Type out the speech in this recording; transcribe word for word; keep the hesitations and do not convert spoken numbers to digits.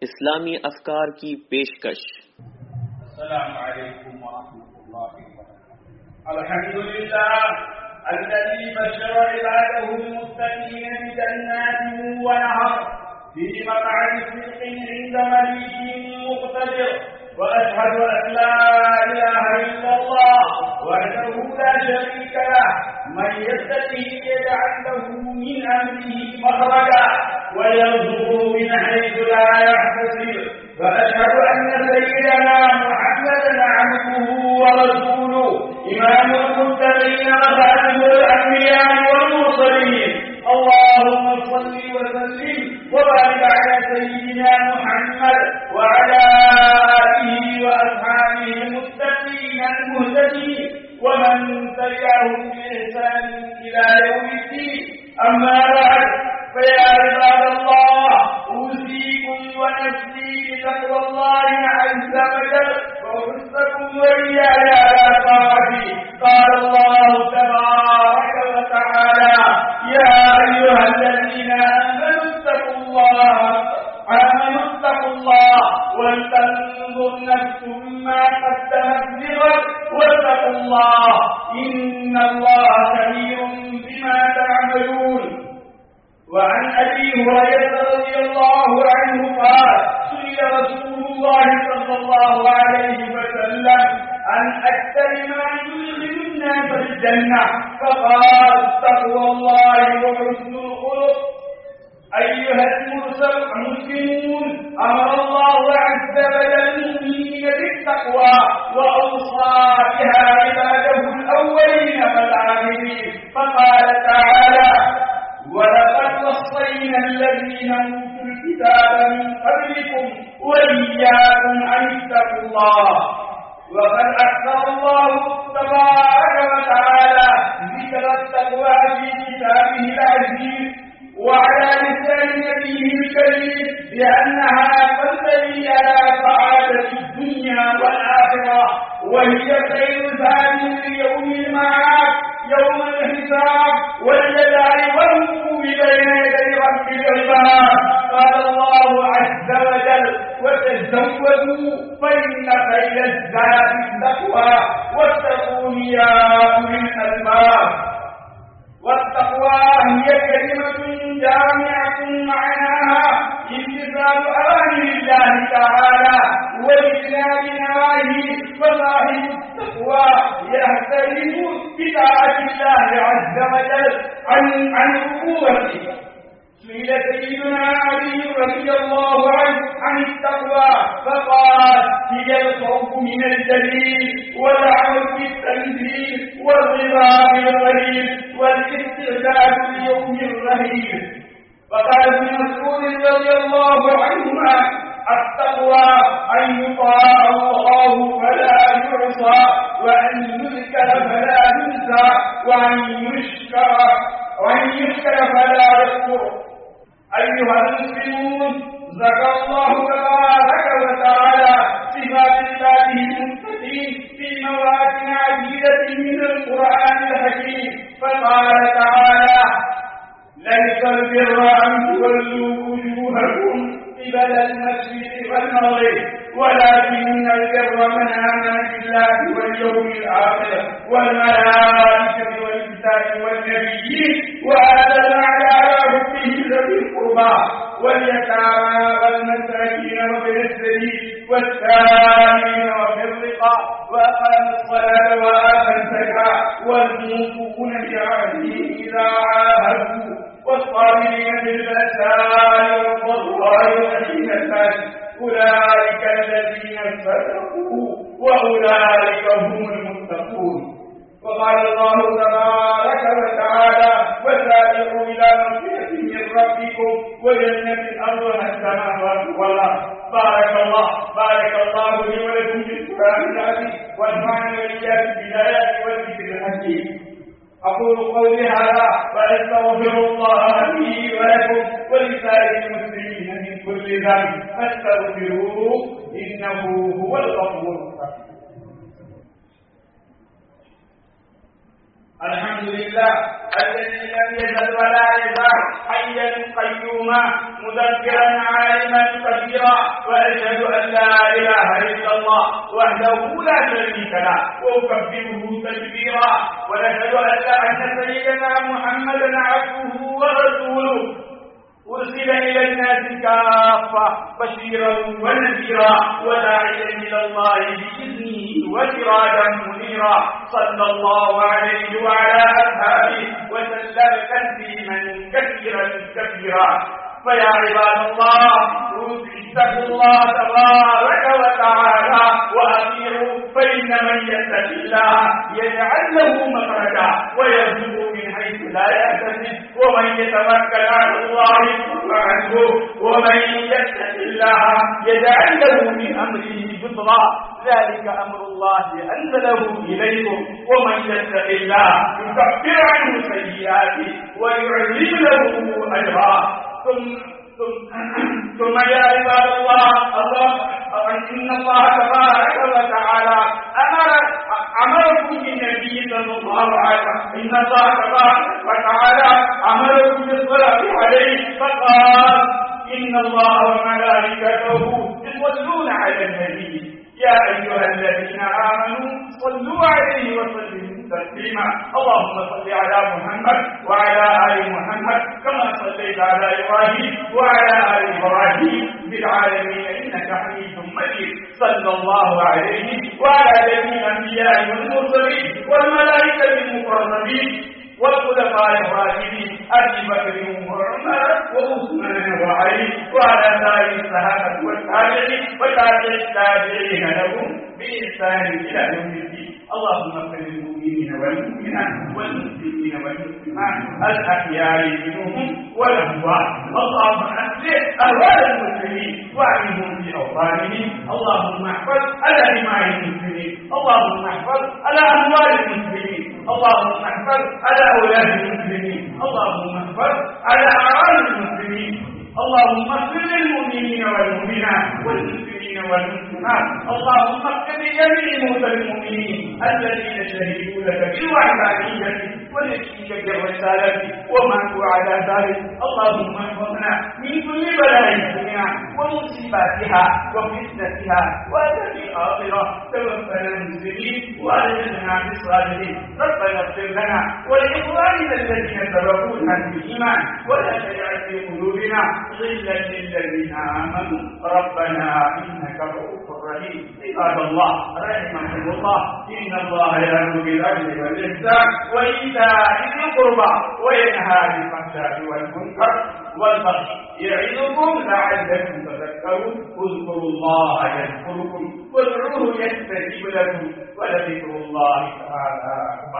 इस्लामी अफकार की पेशकश। अस्सलामु अलैकुम व रहमतुल्लाहि व बरकातुहू। अल्हम्दुलिल्लाह अल्लज़ी बशरा इबादहु अल-मुत्तक़ीन बिजन्नातिन व नहर फी मक़अदि सिद्क़िन इंदा मलीकिन मुक़तदिर व अशहदु अन ला इलाहा इल्लल्लाह वहदहु ला शरीका लहु मन यत्तक़ी यजअल लहु मिन अमरिही मख़रजा व यरज़ुक़हु मिन हैथु ला यहतसिब وأشهد أن سيدنا محمدا عبده ورسوله إمام المتقين وخاتم الأنبياء والمرسلين. اللهم صل وسلم وبارك على سيدنا محمد وعلى آله وأصحابه المتقين المهتدين ومن تبعهم بإحسان إلى يوم الدين. أما بعد، فيا عباد الله، أوصيكم ونفسي بتقوى الله عز وجل وأحثكم وإياي على طاعته. قال الله تبارك وتعالى: يا أيها الذين آمنوا اتقوا الله آمنوا اتقوا الله ولتنظر نفس ما قدمت لغد واتقوا الله إن الله خبير بما تعملون. وعن أبي هريرة رضي الله عنه قال: سئل رسول الله صلى الله عليه وسلم عن أكثر ما يدخل الناس الجنة، فقال: تقوى الله وحسن الخلق. أيها المسلمون، أمر الله عز وجل المؤمنين بالتقوى وأوصى بها عباده الأولين والآخرين، فقال تعالى: ولقد وصينا الذين أوتوا الكتاب من قبلكم وإياكم أن اتقوا الله. وقد أكثر الله تبارك وتعالى ذكر التقوى في كتابه العزيز وعلى لسان نبيه الكريم، لأنها تنبغي على سعادة الدنيا والآخرة، وهي خير زاد ليوم المعاد يوم الحساب والجزاء والوقوف بين يدي رب العباد. قال الله عز وجل: وتزودوا فإن خير الزاد التقوى واتقون يا أولي الألباب. والتقوى هي كلمة جامعة معناها امتثال أوامر الله تعالى واجتناب نواهيه، فصاحب التقوى يحترم بطاعة الله عز وجل عن عن عقوبته. سئل سيدنا علي رضي الله عنه عن التقوى فقال: هي الخوف من الجليل والعمل بالتنزيل والرضا بالقليل والاستعداد ليوم الرهيب. وقال ابن مسعود رضي الله عنهما: التقوى أن يطاع الله فلا يعصى، وأن يذكر فلا ينسى، وأن يشكر وأن يشكر فلا يكفر. أيها المسلمون، ذكر الله تبارك وتعالى صفات عباده المتقين في مواطن عديدة من القرآن الحكيم، فقال تعالى: ليس البر أن تولوا وجوهكم قبل المشرق والمغرب ولكن البر من آمن بالله واليوم الآخر والملائكة والكتاب والنبيين وآتى المال على حبه ذوي القربى واليتامى والمساكين وابن السبيل والسائلين وفي الرقاب وأقام الصلاة وآتى الزكاة والموفون بعهده إذا عاهدوا والصابرين بالبأساء والضراء وحين البأس. أولئك الذين صدقوا وأولئك هم المتقون. وقال الله تبارك وتعالى: وسارعوا إلى مغفرة من ربكم وجنة أرضها السماوات والأرض. بارك الله بارك الله لي ولكم في القرآن العظيم ونفعني وإياكم بالآيات والذكر الحكيم. أقول قولي هذا وأستغفر الله لي ولكم ولسائر المسلمين من كل ذنب فاستغفروه إنه هو الغفور الرحيم. الحمد لله الذي لم يزل ولا يزال حيا قيوما مدبرا عالما قديرا، واشهد ان لا اله الا الله وحده لا شريك له واكبره تكبيرا، ونشهد ان سيدنا محمدا عبده ورسوله أرسل إلى الناس كافة بشيرا ونذيرا وداعيا إلى الله بإذنه وسراجا منيرا، صلى الله عليه وعلى أصحابه وسلم تسليما كثيرا كثيرا. فيا عباد الله اتقوا الله تبارك وتعالى وأطيعوا، فإن من يتق الله يجعل له مخرجا ويرزقه من حيث لا يحتسب، ومن يتوكل على الله يكف عنه، ومن يتق الله يجعل له من أمره يسرا، ذلك أمر الله أنزله إليكم، ومن يتق الله يكفر عنه سيئاته ويعظم له أجرا. ثم ثم يا عباد الله الله إن الله تبارك وتعالى أمر أمركم بالنبي صلى الله عليه وسلم، إن الله تبارك وتعالى أمركم بالصلاة عليه فقال إن الله وملائكته يصلون على النبي يا أيها الذين آمنوا صلوا عليه وسلموا تسليما. اللهم صل على محمد وعلى آل محمد كما صليت على إبراهيم وعلى آل إبراهيم في العالمين إنك حميد مجيد. صلى الله عليه وعلى جميع الأنبياء والمرسلين والملائكة المقربين والخلفاء الراشدين أبي بكر وعمر وعثمان وعلي وعلى سائر الصحابة والتابعين وتابع التابعين لهم بإحسان إلى يوم الدين. اللهم اغفر للمؤمنين والمؤمنات والمسلمين والمسلمات الأحياء منهم والأموات، اللهم أصلح أحوال المسلمين وأعنهم في أوطانهم، اللهم احفظ على دماء المسلمين، اللهم احفظ على أموال المسلمين، اللهم احفظ على أولاد المسلمين، اللهم احفظ على أعراض المسلمين، اللهم اغفر للمؤمنين والمؤمنات والمسلمين والمسلمات، اللهم اغفر لجميع موتى المؤمنين الذين شهدوا لك بالوحدانية ونبيك بالرسالة وماتوا على ذلك. اللهم احفظنا من كل بلاء الدنيا ومصيباتها وفتنتها وأذى الآخرة، توفنا المسلمين وألحقنا بالصالحين. ربنا اغفر لنا ولإخواننا الذين سبقونا بالإيمان ولا تجعل في قلوبنا غلا للذين آمنوا ربنا إنك رؤوف رحيم. عباد الله رحمكم الله، إن الله يأمر بالعدل والإحسان وإيتاء ذي القربى وينهى عن الفحشاء والمنكر والبغي يعظكم لعلكم تذكرون. اذكروا الله يذكركم وادعوه يستجيب لكم ولذكر الله تعالى